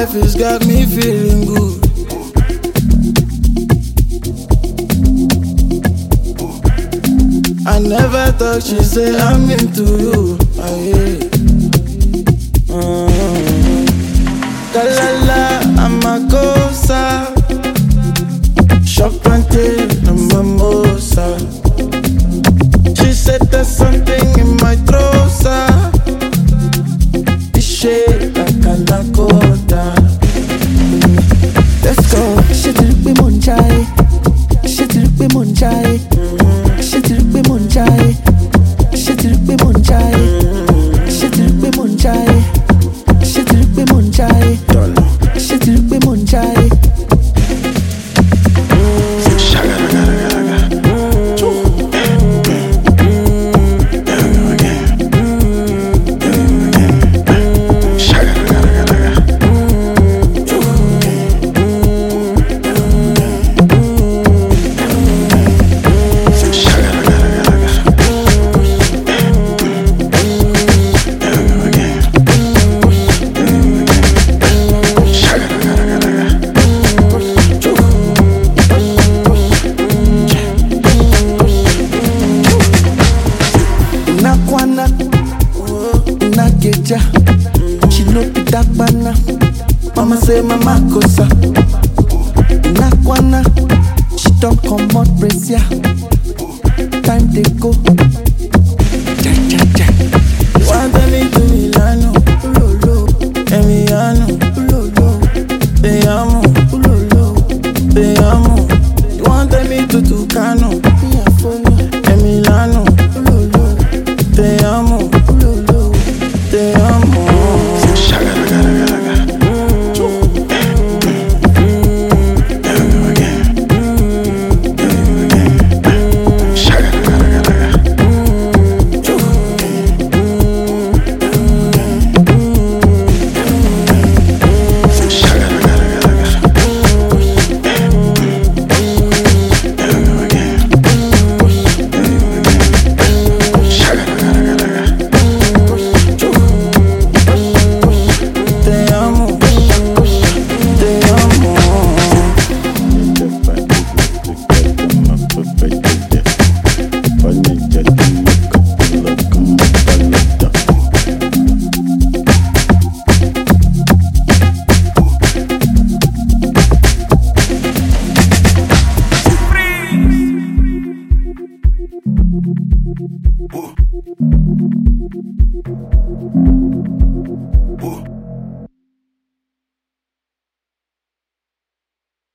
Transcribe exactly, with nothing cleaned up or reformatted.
life has got me feeling good. I never thought she'd say I'm into you. Aye. Mm. Galala, I'm a cosa. Shop and tail, I'm a mosa. She said there's something in my trosa. It's shaped like a Lakota. Let's go. Ṣé ti rí pé mò ń jáyé? Ṣé ti rí pé mò ń jáyé? Ṣé ti rí pé mò ń jáyé? Ṣé ti rí pé mò ń jáyé? Ṣé ti rí pé mò ń jáyé? Ṣé ti rí pé mò ń jáyé? Ṣé ti rí pé mò ń jáyé? Nakwana, nageja, she no be that bana. Mama say mama kosa. Nakwana, she don't come out brazier. Time they go. Ja, ja, ja. You want me to Milano, Lolo, Emiliano, lolo, te amo, lolo. te amo. You want me to Tucano, Me a follow, Emiliano, lolo, te amo, lolo. te amo. Te amo, te amo. Oh.